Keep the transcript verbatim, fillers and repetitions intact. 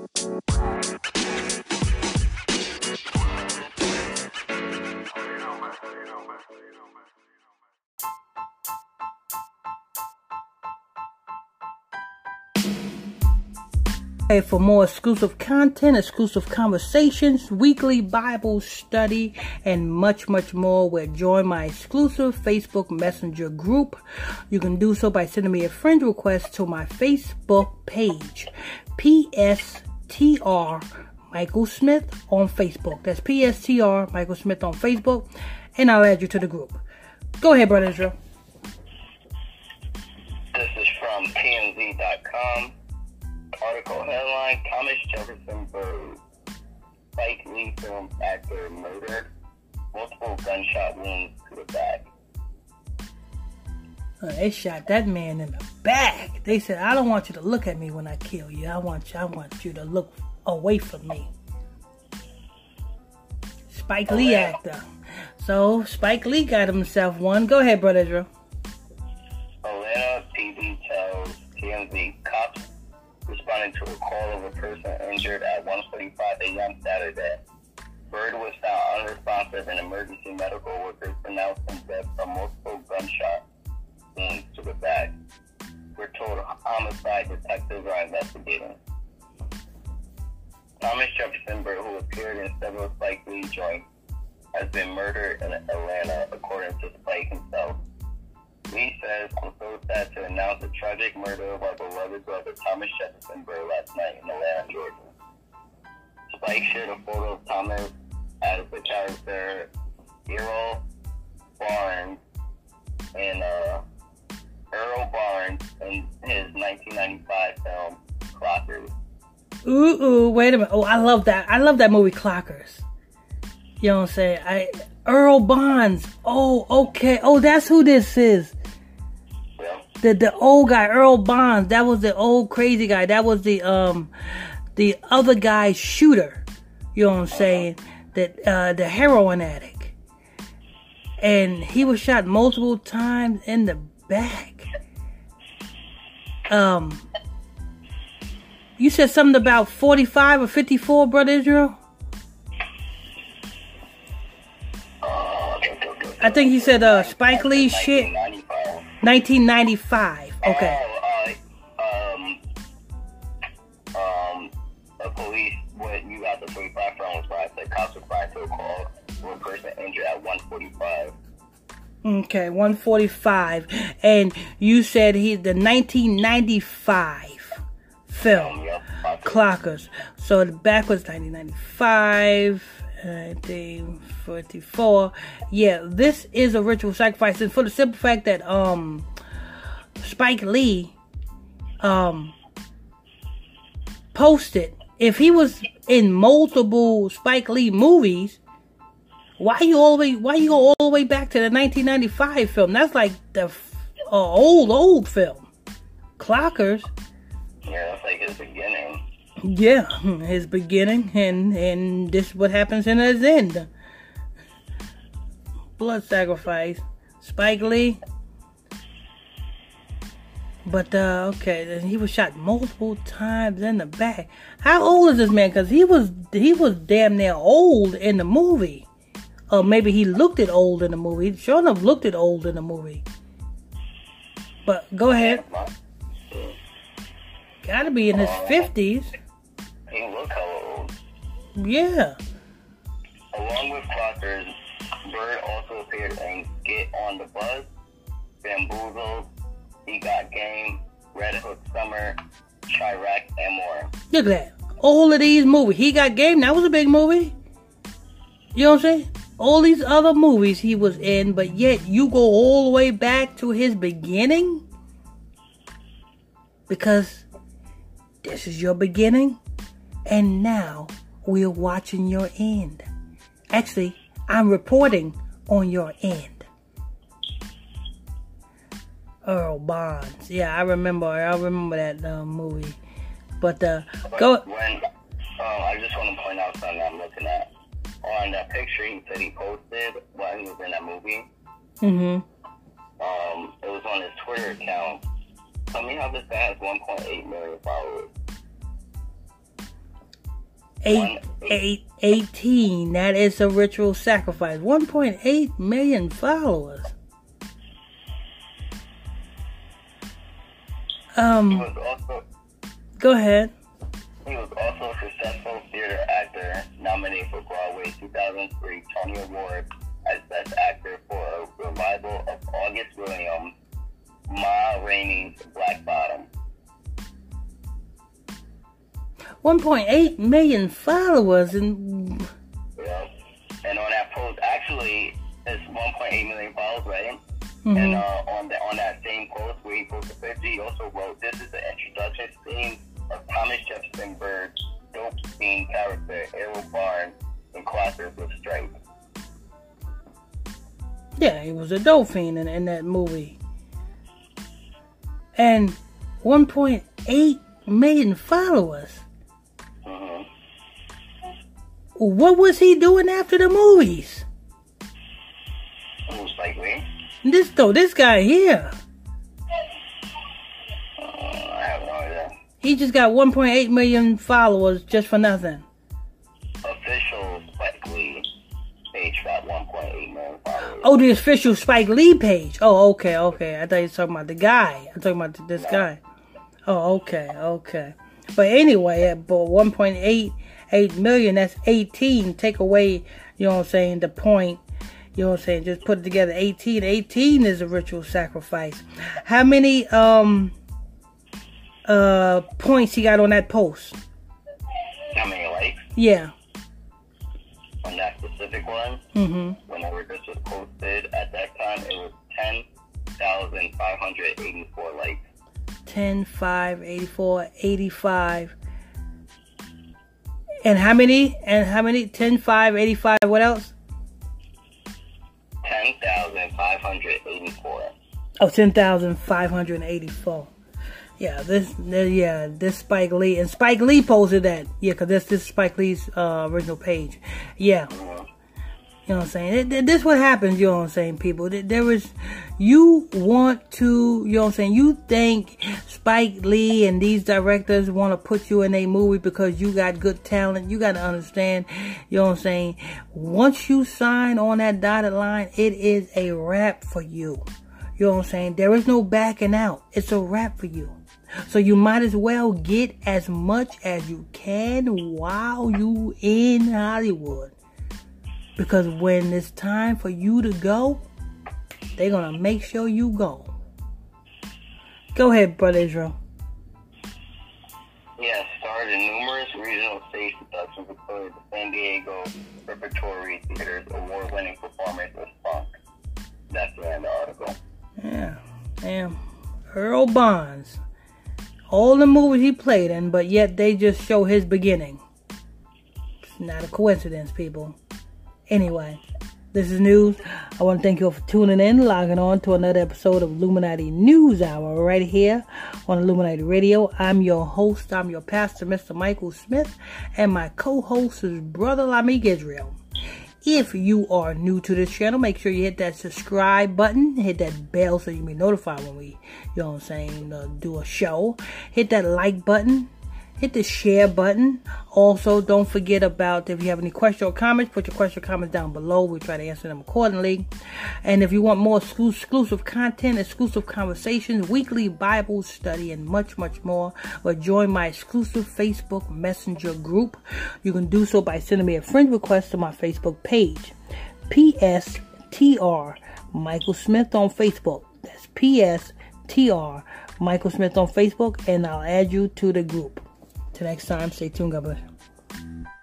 For more exclusive content, exclusive conversations, weekly Bible study, and much, much more, well, join my exclusive Facebook Messenger group. You can do so by sending me a friend request to my Facebook page, P S T R Michael Smith on Facebook. That's P S T R Michael Smith on Facebook, and I'll add you to the group. Go ahead, Brother Israel. This is from T M Z dot com. Article headline: Thomas Jefferson Byrd, Spike Lee film actor murdered, multiple gunshot wounds to the back. Uh, they shot that man in the back. They said, "I don't want you to look at me when I kill you. I want you. I want you to look away from me." Spike oh, Lee yeah. actor. So Spike Lee got himself one. Go ahead, Brother Israel. Atlanta P D tells T M Z cops responding to a call of a person injured at one forty-five a.m. Saturday. Byrd was found unresponsive and emergency medical workers pronounced him dead from multiple gunshot wounds to the back. We're told homicide detectives are investigating. Thomas Jefferson Byrd, who appeared in several Spike Lee joints, has been murdered in Atlanta, according to Spike himself. Lee says, "I'm so sad to announce the tragic murder of our beloved brother Thomas Jefferson Byrd last night in Atlanta, Georgia." Spike shared a photo of Thomas as the character Earl Barnes in uh, Earl Barnes in his nineteen ninety-five film Clockers. Ooh, ooh, wait a minute. Oh, I love that. I love that movie Clockers. You know what I'm saying? I Earl Barnes. Oh, okay. Oh, that's who this is. The the old guy, Earl Barnes. That was the old crazy guy. That was the um the other guy's shooter. You know what I'm saying? That uh, the heroin addict. And he was shot multiple times in the back. Um, you said something about forty-five or fifty-four, Brother Israel? I think he said uh, Spike Lee shit. nineteen ninety-five. Okay. Oh, uh, um, um, the police, what you got the forty-five from was why I said cops replied to a call for a person injured at one forty-five. Okay, one forty-five. And you said he, the nineteen ninety-five film, um, yep, Clockers. So the back was nineteen ninety-five. nineteen forty-four. Yeah, this is a ritual sacrifice, and for the simple fact that um Spike Lee um posted, if he was in multiple Spike Lee movies, why you all the way why you go all the way back to the nineteen ninety-five film? That's like the uh, old old film. Clockers. Yeah, that's like his beginning. Yeah, his beginning, and and this is what happens in his end. Blood sacrifice. Spike Lee. But, uh, okay, he was shot multiple times in the back. How old is this man? Because he was, he was damn near old in the movie. Or maybe he looked it old in the movie. He sure enough looked it old in the movie. But, go ahead. Gotta be in his fifties. He looked hella old. Yeah. Along with Clockers, Byrd also appeared in Get on the Bus, Bamboozled, He Got Game, Red Hook Summer, Chirac, and more. Look at that. All of these movies. He Got Game, that was a big movie. You know what I'm saying? All these other movies he was in, but yet you go all the way back to his beginning? Because this is your beginning, and now we're watching your end. Actually, I'm reporting on your end. Earl Barnes. Yeah, I remember. I remember that uh, movie. But, uh, but go. When, um, I just want to point out something I'm looking at. On that picture he said he posted while he was in that movie. Mm-hmm. Um, it was on his Twitter account. Tell me how this guy has one point eight million followers. eight, eight, eighteen. That is a ritual sacrifice. one point eight million followers. Um, he was also, go ahead. He was also a successful theater actor, nominated for Broadway's two thousand three Tony Award as Best Actor for a revival of August Williams' Ma Rainey's Black Bottom. one point eight million followers, and yeah. And on that post, actually, it's one point eight million followers, right? Mm-hmm. And uh, on the on that same post where he posted the picture, he also wrote, "This is the introduction scene of Thomas Jefferson Bird's dope scene character, Errol Barnes, in Clockers with Stripes." Yeah, he was a dope fiend in, in that movie. And one point eight million followers. Mm-hmm. What was he doing after the movies? Most likely. This though, this guy here. Uh, I have no idea. He just got one point eight million followers just for nothing. Official Spike Lee page got one point eight million followers. Oh, the official Spike Lee page. Oh, okay, okay. I thought you were talking about the guy. I'm talking about this guy. Oh, okay, okay. But anyway, at one point eight eight million, that's eighteen. Take away, you know what I'm saying, the point. You know what I'm saying? Just put it together. eighteen. eighteen is a ritual sacrifice. How many um uh points he got on that post? How many likes? Yeah. On that specific one? Mm-hmm. Whenever this was posted, at that time, it was ten thousand five hundred eighty-four likes. ten, five, eighty-four, eighty-five. And how many? And how many? ten, five, eighty-five. What else? ten thousand five hundred eighty-four. Oh, ten thousand five hundred eighty-four. Yeah, this, yeah, this Spike Lee. And Spike Lee posted that. Yeah, because this, this is Spike Lee's uh, original page. Yeah. Mm-hmm. You know what I'm saying? This is what happens, you know what I'm saying, people. There is, you want to, you know what I'm saying, you think Spike Lee and these directors want to put you in a movie because you got good talent. You got to understand, you know what I'm saying, once you sign on that dotted line, it is a wrap for you. You know what I'm saying? There is no backing out. It's a wrap for you. So you might as well get as much as you can while you in Hollywood. Because when it's time for you to go, they're going to make sure you go. Go ahead, Brother Israel. Yes, starred in numerous regional stage productions, including the San Diego Repertory Theater's award-winning performance with Funk. That's the end of the article. Yeah, damn. Earl Bonds. All the movies he played in, but yet they just show his beginning. It's not a coincidence, people. Anyway, this is news. I want to thank you all for tuning in, logging on to another episode of Illuminati News Hour right here on Illuminati Radio. I'm your host, I'm your pastor, Mister Michael Smith, and my co-host is Brother Lamik Israel. If you are new to this channel, make sure you hit that subscribe button, hit that bell so you be notified when we, you know what I'm saying, uh, do a show. Hit that like button. Hit the share button. Also, don't forget about, if you have any questions or comments, put your questions or comments down below. We try to answer them accordingly. And if you want more exclusive content, exclusive conversations, weekly Bible study, and much, much more, or join my exclusive Facebook Messenger group, you can do so by sending me a friend request to my Facebook page. P S T R Michael Smith on Facebook. That's P S T R Michael Smith on Facebook, and I'll add you to the group. Till next time, stay tuned. God bless.